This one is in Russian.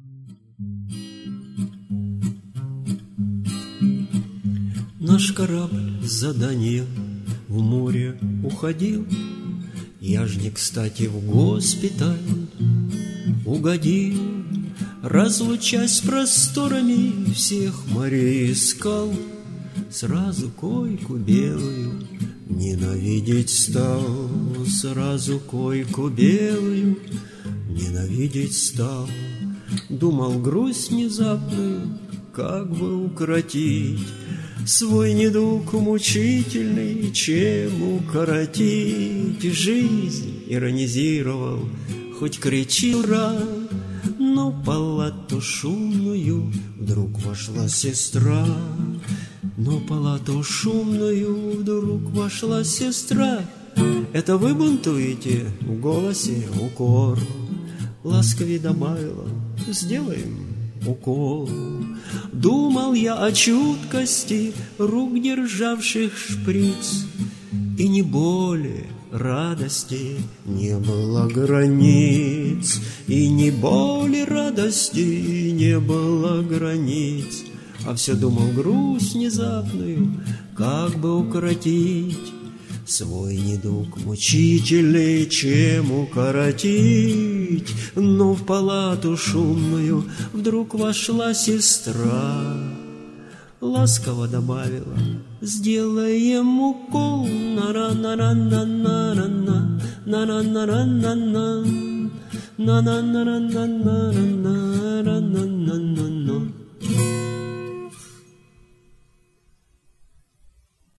Наш корабль с заданием в море уходил. Я ж не кстати в госпиталь угодил. Разлучась с просторами всех морей искал, сразу койку белую ненавидеть стал. Сразу койку белую ненавидеть стал. Думал грусть внезапную как бы укротить, свой недуг мучительный чем укоротить. Жизнь иронизировал, хоть кричи ура, но в палату шумную вдруг вошла сестра. Но в палату шумную вдруг вошла сестра. Это вы бунтуете? В голосе укор. Ласковей добавила: сделаем укол. Думал я о чуткости рук, державших шприц, и не боли, радости не было границ. И не боли, радости не было границ. А все думал грусть внезапную как бы укротить, свой недуг мучительный чем укоротить. Но в палату шумную вдруг вошла сестра. Ласково добавила: сделаем укол. На-ра-на-ра-на-на-ра-на, на-ра-на-ра-на-на, на-на-ра-на-на-ра-на-ра-на-на.